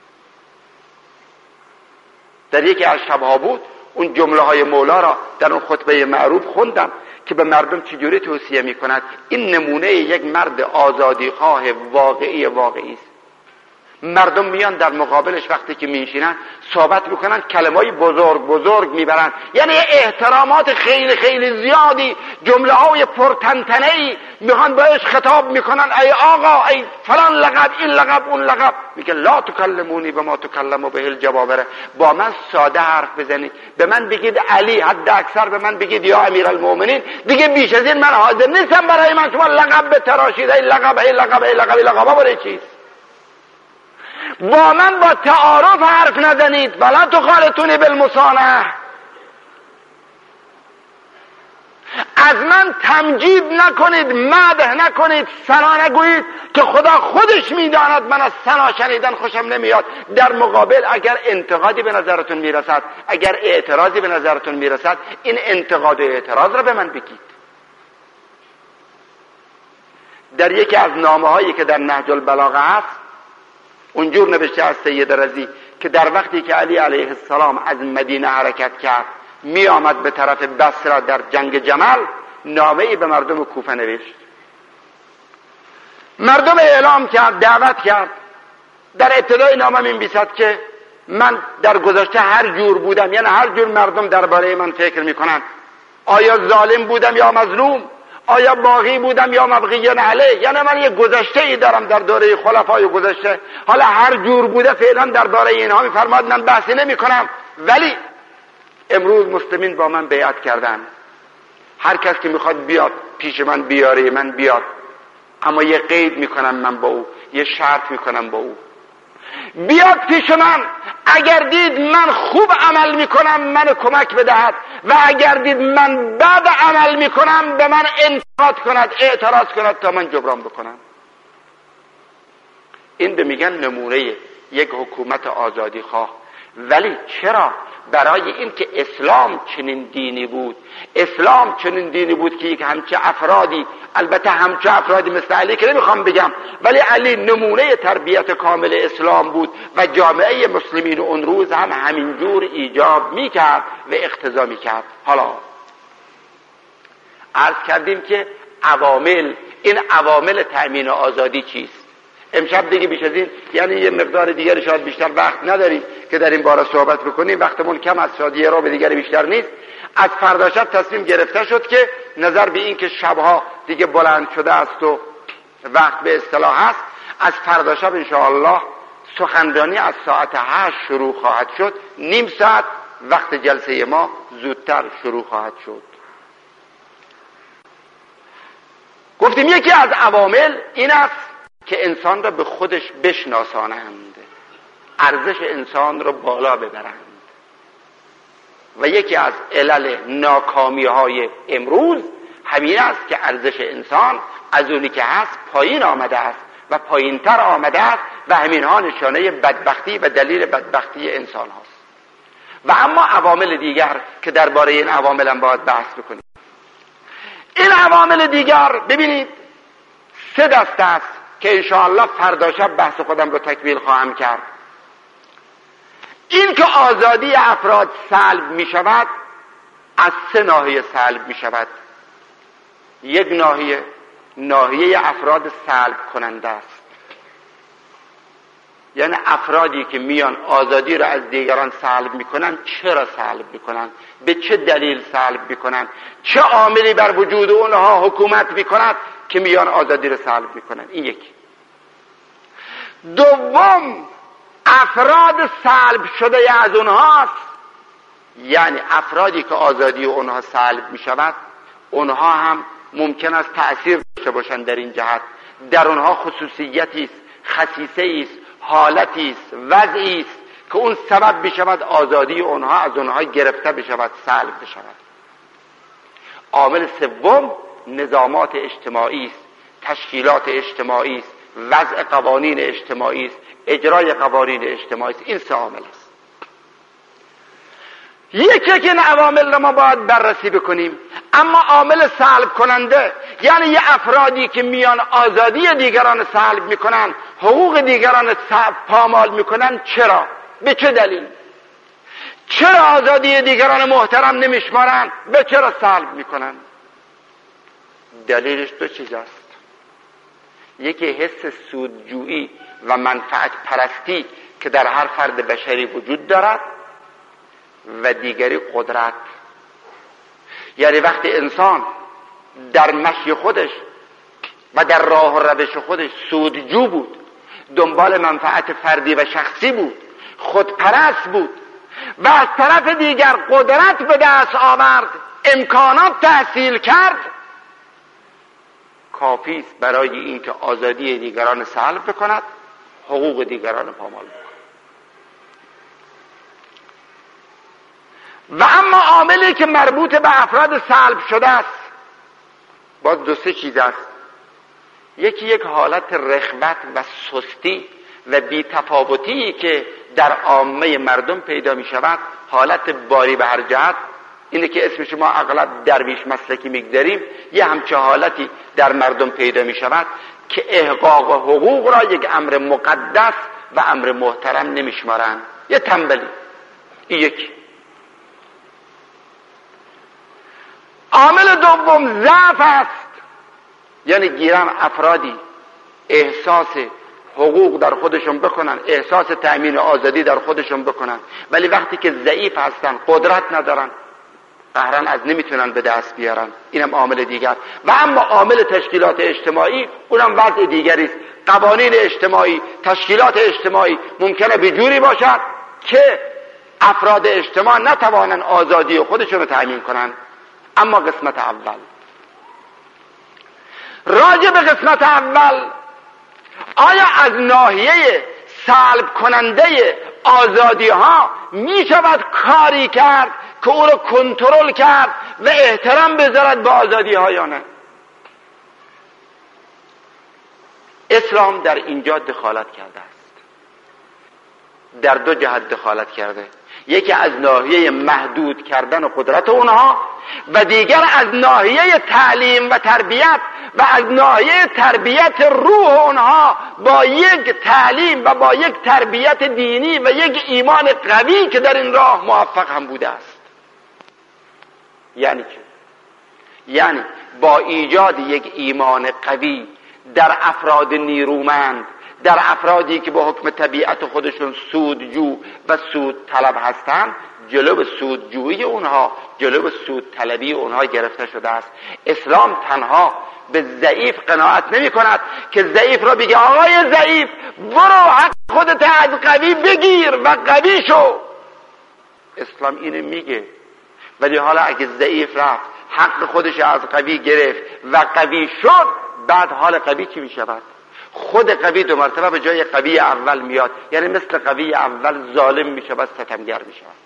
S1: در یکی از شبها بود اون جمله های مولا را در اون خطبه معروف خوندم که به مردم چجوری توصیه می کند. این نمونه یک مرد آزادی خواه واقعی است. مردم میان در مقابلش وقتی که میشینن صحبت میکنن، کلمه‌های بزرگ بزرگ میبرن، یعنی احترامات خیلی خیلی زیادی، جمله های پرتنتنه‌ای میخوان باش خطاب میکنن. ای آقا، ای فلان لقب، این لقب، اون لقب. میگه لا تکلمونی بما تکلم به الجبابره، با من ساده حرف بزنید، به من بگید علی، حد اکثر به من بگید یا امیرالمومنین، دیگه بیش از این من حاضر نیستم برای من شما لقب بتراشید. ای لقب، ای لقب، ای لقب، ای لقب برای چیست؟ با من با تعارف حرف نزنید. ولا تخالطونی بالمصانع، از من تمجید نکنید، مدح نکنید، ثنا نگویید که خدا خودش میداند من از ثنا شنیدن خوشم نمیاد. در مقابل اگر انتقادی به نظرتون میرسد، اگر اعتراضی به نظرتون میرسد، این انتقاد و اعتراض را به من بگید. در یکی از نامه هایی که در نهج البلاغه هست اونجور نوشته از سید رضی که در وقتی که علی علیه السلام از مدینه حرکت کرد می آمد به طرف بصره در جنگ جمل، نامه ای به مردم کوفه نوشت. مردم اعلام کرد، دعوت کرد. در ابتدای نامه می نویسد که من در گذشته هر جور بودم، یعنی هر جور مردم درباره من فکر میکنن، آیا ظالم بودم یا مظلوم، آیا باغی بودم یا مبغیان علیه، یعنی من یه گذشته ای دارم در دوره خلفای گذشته، حالا هر جور بوده فعلا درباره اینها میفرماد، من بحثی نمی کنم. ولی امروز مسلمین با من بیعت کردن، هر کس که میخواد بیاد پیش من بیاره، من بیاد، اما یه قید میکنم من با او، یه شرط میکنم با او، بیاد پیش من، اگر دید من خوب عمل میکنم من کمک بدهد و اگر دید من بد عمل میکنم به من انتقاد کند، اعتراض کند تا من جبران بکنم. این به میگن نمونه یک حکومت آزادی خواه. ولی چرا؟ برای این که اسلام چنین دینی بود. اسلام چنین دینی بود که یک همچه افرادی، البته همچه افرادی مثل علی که نمیخوام بگم، ولی علی نمونه تربیت کامل اسلام بود و جامعه مسلمین اون روز هم همینجور ایجاب میکرد و اقتضا میکرد. حالا عرض کردیم که عوامل، این عوامل تأمین آزادی چیست؟ امشب دیگه بیش از این، یعنی یه مقدار دیگری شاید بیشتر وقت نداریم که در این باره صحبت بکنیم، وقتمون کم از شاید یه رو به دیگری بیشتر نیست. از فردا شب تصمیم گرفته شد که نظر به این که شبها دیگه بلند شده است و وقت به اصطلاح هست، از فردا شب انشاءالله سخنرانی از ساعت 8 شروع خواهد شد، نیم ساعت وقت جلسه ما زودتر شروع خواهد شد. گفتیم یکی از عوامل این است که انسان را به خودش بشناسانند، ارزش انسان را بالا ببرند. و یکی از علل ناکامی های امروز همین است که ارزش انسان از اونی که هست پایین آمده است و پایین تر آمده است و همین ها نشانه بدبختی و دلیل بدبختی انسان هاست. و اما عوامل دیگر که درباره این عوامل هم باید بحث بکنیم. این عوامل دیگر ببینید 3 دسته است که انشاءالله فردا شب بحث خودم رو تکمیل خواهم کرد. این که آزادی افراد سلب می شود از 3 ناحیه سلب می شود. یک ناحیه افراد سلب کننده است، یعنی افرادی که میان آزادی را از دیگران سلب میکنن. چرا سلب میکنن؟ به چه دلیل سلب میکنن؟ چه عاملی بر وجود اونها حکومت میکند که میان آزادی را سلب میکنن؟ این یکی. دوم، افراد سلب شده از اونهاست، یعنی افرادی که آزادی اونها سلب میشود اونها هم ممکن است تأثیر داشته باشند در این جهت. در اونها خصوصیتی است، خصیصه است، حالتی است، وضعی است که اون سبب بشود آزادی اونها از اونها گرفته بشود، سلب بشود. عامل سوم نظامات اجتماعی است، تشکیلات اجتماعی است، وضع قوانین اجتماعی است، اجرای قوانین اجتماعی است. این 3 عامل است. یکی این عوامل را ما باید بررسی بکنیم. اما عامل سلب کننده، یعنی یه افرادی که میان آزادی دیگران سلب میکنن، حقوق دیگران پامال میکنن، چرا؟ به چه دلیل؟ چرا آزادی دیگران محترم نمیشمارن؟ به چرا سلب میکنن؟ دلیلش 2 چیز است. یکی حس سودجویی و منفعت پرستی که در هر فرد بشری وجود دارد، و دیگری قدرت. یعنی وقتی انسان در مشی خودش و در راه و روش خودش سودجو بود، دنبال منفعت فردی و شخصی بود، خودپرست بود، و از طرف دیگر قدرت به دست آورد، امکانات تحصیل کرد، کافی است برای اینکه آزادی دیگران سلب بکند، حقوق دیگران پامال بکند. و اما عاملی که مربوط به افراد سلب شده است باز دو سه چیز است. یکی یک حالت رغبت و سستی و بی‌تفاوتی که در عامه مردم پیدا می شود، حالت باری به هر جهت، اینه که اسمش ما اغلب درویش مسلکی میگذاریم. یه همچه حالتی در مردم پیدا می شود که احقاق حقوق را یک امر مقدس و امر محترم نمیشمارند. یه تنبلی. این یکی. عامل دوم ضعف است. یعنی گیرم افرادی احساس حقوق در خودشون بکنن، احساس تأمین آزادی در خودشون بکنن، ولی وقتی که ضعیف هستن، قدرت ندارن، قهرن از نمیتونن به دست بیارن. اینم عامل دیگر. و اما عامل تشکیلات اجتماعی، اونم وضع دیگری است. قوانین اجتماعی، تشکیلات اجتماعی ممکنه به جوری باشد که افراد اجتماع نتوانن آزادی خودشون رو تأمین کنن. اما قسمت اول، راجع به قسمت اول، آیا از ناحیه سلب کننده آزادی ها می شود کاری کرد که او رو کنترل کرد و احترام بذارد به آزادی ها یا نه؟ اسلام در اینجا دخالت کرده است. در دو جهت دخالت کرده. یکی از ناحیه محدود کردن و قدرت اونها، و دیگر از ناحیه تعلیم و تربیت و از ناحیه تربیت روح اونها با یک تعلیم و با یک تربیت دینی و یک ایمان قوی که در این راه موفق هم بوده است. یعنی چه؟ یعنی با ایجاد یک ایمان قوی در افراد نیرومند، در افرادی که با حکم طبیعت خودشون سودجو و سود طلب هستند، جلو سودجویی اونها، جلو سود طلبی اونها گرفته شده است. اسلام تنها به ضعیف قناعت نمی کند که ضعیف را بگه آقای ضعیف برو حق خودت از قوی بگیر و قوی شو. اسلام اینو میگه، ولی حالا اگه ضعیف رفت حق خودش از قوی گرفت و قوی شد، بعد حال قوی چی می شود؟ خود قوی دو مرتبه به جای قوی اول میاد. یعنی مثل قوی اول ظالم می شود، ستمگر می شود.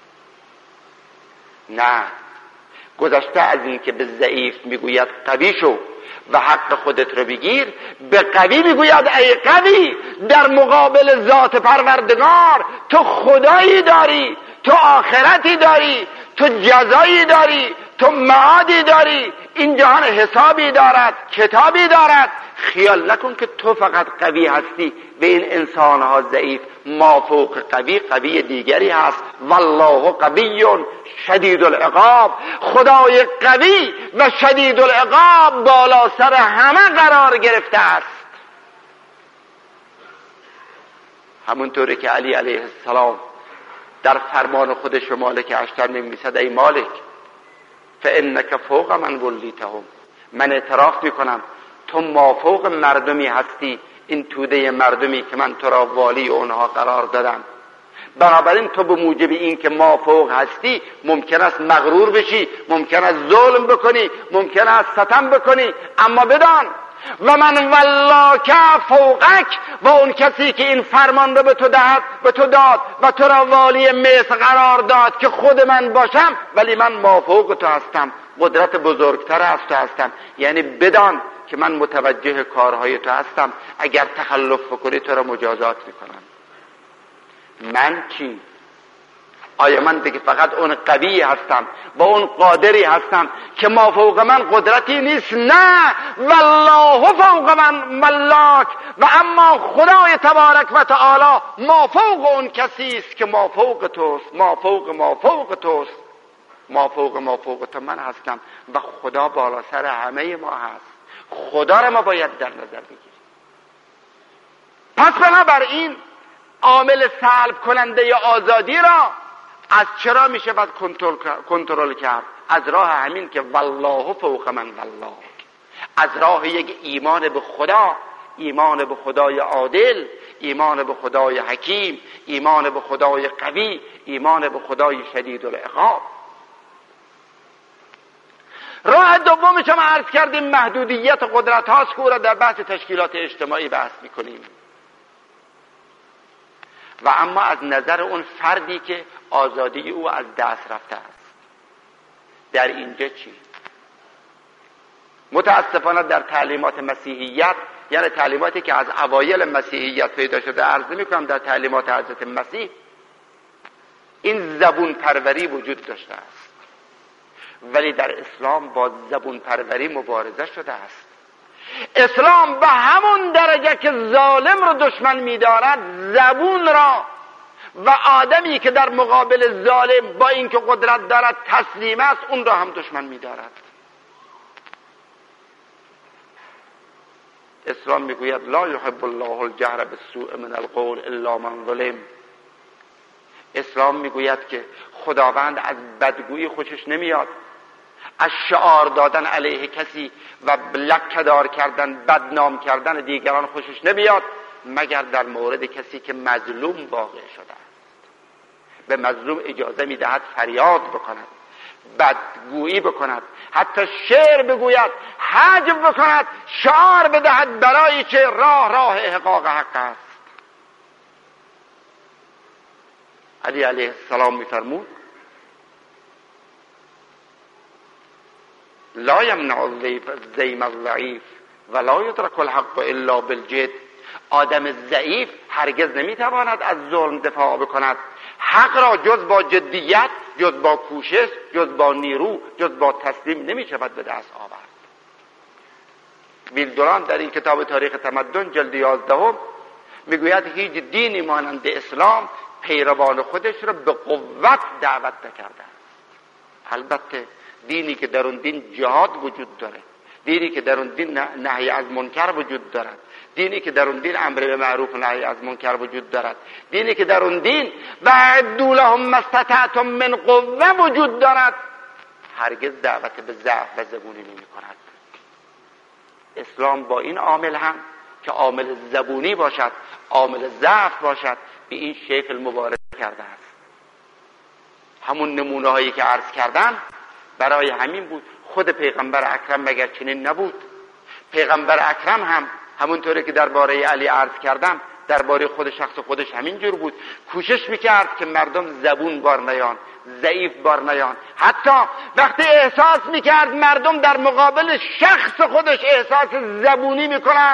S1: نه، گذشته از این که به ضعیف میگوید قوی شو و حق خودت رو بگیر، به قوی میگوید ای قوی، در مقابل ذات پروردگار تو خدایی داری، تو آخرتی داری، تو جزایی داری، تو معادی داری، این جهان حسابی دارد، کتابی دارد. خیال نکن که تو فقط قوی هستی و این انسانها ضعیف. ما فوق قوی قوی دیگری هست. والله قوی شدید العقاب. خدای قوی و شدید العقاب بالا سر همه قرار گرفته است. همونطوری که علی علیه السلام در فرمان خودش به مالک اشتر می‌نویسد ای مالک فانک فوق من ولیتهم، من اعتراف میکنم تو مافوق مردمی هستی، این توده مردمی که من تو را والی اونها قرار دادم. بنابراین تو به موجب این که مافوق هستی ممکن است مغرور بشی، ممکن است ظلم بکنی، ممکن است ستم بکنی، اما بدان و من ولاک فوقک، و اون کسی که این فرمان رو به تو داد و تو را والی مصر قرار داد که خود من باشم، ولی من مافوق تو هستم، قدرت بزرگتر از تو هستم. یعنی بدان که من متوجه کارهای تو هستم، اگر تخلف بکنی تو را مجازات میکنم. من چی؟ آیا من دیگه فقط اون قوی هستم و اون قادری هستم که ما فوق من قدرتی نیست؟ نه، والله فوق من ملاک. و اما خدای تبارک و تعالی ما فوق اون کسی است که ما فوق توست، ما فوق توست، ما فوق تو من هستم و خدا بالا سر همه ما هست. خدا را ما باید در نظر بگیریم. پس بنابراین عامل سلب کننده ی آزادی را از چرا میشه باید کنترل کرد؟ از راه همین که والله فوق من والله، از راه یک ایمان به خدا، ایمان به خدای عادل، ایمان به خدای حکیم، ایمان به خدای قوی، ایمان به خدای شدید العقاب. راه دومش هم عرض کردیم محدودیت قدرت هاست که او را در بحث تشکیلات اجتماعی بحث میکنیم. و اما از نظر اون فردی که آزادی او از دست رفته است، در اینجا چی؟ متاسفانه در تعلیمات مسیحیت، یعنی تعلیماتی که از اوایل مسیحیت پیدا شده، عرض میکنم در تعلیمات حضرت مسیح این زبون پروری وجود داشته است، ولی در اسلام با زبون پروری مبارزه شده است. اسلام به همون درجه که ظالم رو دشمن می‌دارد، زبون را و آدمی که در مقابل ظالم با اینکه قدرت دارد تسلیم است، اون را هم دشمن می‌دارد. اسلام میگوید لا یحب الله الجهر بالسوء من القول الا من ظلم. اسلام میگوید که خداوند از بدگویی خوشش نمیاد، از شعار دادن علیه کسی و لکه‌دار کردن، بدنام کردن دیگران خوشش نمیاد، مگر در مورد کسی که مظلوم واقع شده است. به مظلوم اجازه میدهد فریاد بکند، بدگویی بکند، حتی شعر بگوید، حجب بکند، شعار بدهد، برای چه؟ راه احقاق حق است. علی علیه السلام میفرمود لا یمنع الزیم الضعیف ولا یترک الحق الا بالجد. آدم ضعیف هرگز نمیتواند از ظلم دفاع بکند، حق را جز با جدیت، جز با کوشش، جز با نیرو، جز با تسلیم نمیشود به دست آورد. ویلدوران در این کتاب تاریخ تمدن جلد 11 میگوید هیچ دینی مانند اسلام پیروان خودش را به قوت دعوت نکرده است. البته دینی که در اون دین جهاد وجود داره، دینی که در اون دین نهی از منکر وجود دارد، دینی که در اون دین امر به معروف و نهی از منکر وجود دارد، دینی که در اون دین واعدوا لهم ما استطعتم من قوه وجود دارد، هرگز دعوت به ضعف و زبونی نمی کند. اسلام با این عامل هم که عامل زبونی باشد، عامل ضعف باشد، به این شکل مبارزه کرده است. همون نمونه هایی که عرض کردم برای همین بود. خود پیغمبر اکرم مگر چنین نبود؟ پیغمبر اکرم هم همونطوری که درباره علی عرض کردم درباره خود شخص خودش همین جور بود. کوشش میکرد که مردم زبون بار نیان، ضعیف بار نیان. حتی وقتی احساس میکرد مردم در مقابل شخص خودش احساس زبونی میکنن،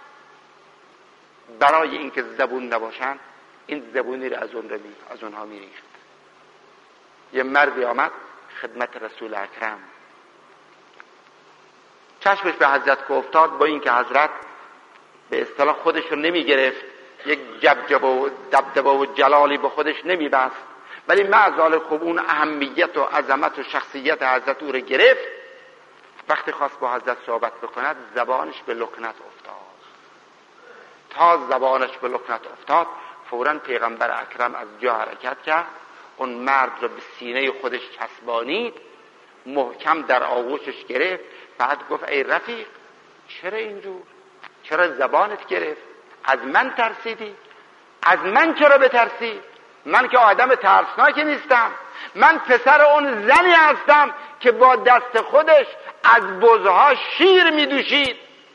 S1: برای اینکه زبون نباشن این زبونی رو از اونها میریخت. یه مردی آمد خدمت رسول اکرم، چشمش به حضرت که افتاد، با اینکه حضرت به اصطلاح خودش رو نمی گرفت، یک جبجبه و دبدبه و جلالی به خودش نمی بست، ولی معزال خوب اون اهمیت و عظمت و شخصیت حضرت او رو گرفت. وقتی خواست با حضرت صحبت بکند زبانش به لکنت افتاد. تا زبانش به لکنت افتاد فوراً پیغمبر اکرم از جا حرکت کرد، اون مرد رو به سینه خودش چسبانید، محکم در آغوشش گرفت. بعد گفت ای رفیق چرا اینجور؟ چرا زبانت گرفت؟ از من ترسیدی؟ از من چرا بترسی؟ من که آدم ترسناکی نیستم، من پسر اون زنی هستم که با دست خودش از بزها شیر می دوشید.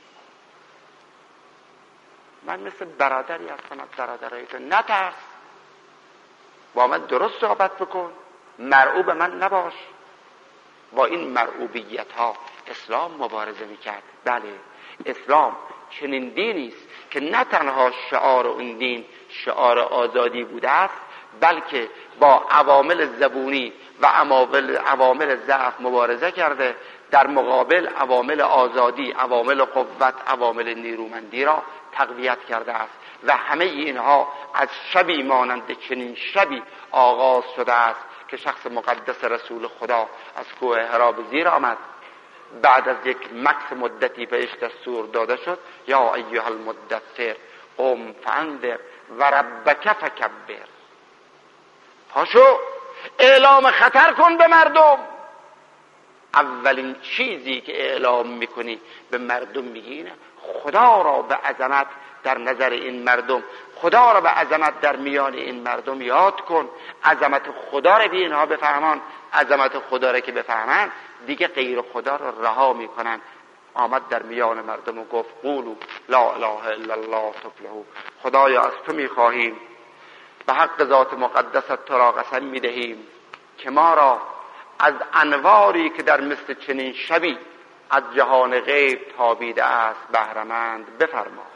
S1: من مثل برادری هستم از برادرای تو، نترس، با من درست صحبت بکن، مرعوب من نباش. با این مرعوبیت ها اسلام مبارزه میکرد. بله، اسلام چنین دینی است که نه تنها شعار اون دین شعار آزادی بوده است، بلکه با عوامل زبونی و عوامل ضعف مبارزه کرده، در مقابل عوامل آزادی، عوامل قوت، عوامل نیرومندی را تقویت کرده است. و همه اینها از شبی مانند چنین شبی آغاز شده است که شخص مقدس رسول خدا از کوه حرا به زیر آمد. بعد از یک مکث مدتی بهش دستور داده شد یا ایها المدثر قم فانذر و ربک فکبر. پاشو اعلام خطر کن به مردم. اولین چیزی که اعلام میکنی به مردم میگی اینه خدا را به عظمت در نظر این مردم، خدا را به عظمت در میان این مردم یاد کن. عظمت خدا را به اینها بفهمان. عظمت خدا را که بفهمن دیگه غیر خدا را رها میکنن. آمد در میان مردم و گفت قولوا لا اله الا الله تفلحوا. خدایا از تو میخواهیم، به حق ذات مقدست تو را قسم میدهیم که ما را از انواری که در مثل چنین شبی از جهان غیب تابیده است بهره‌مند بفرما.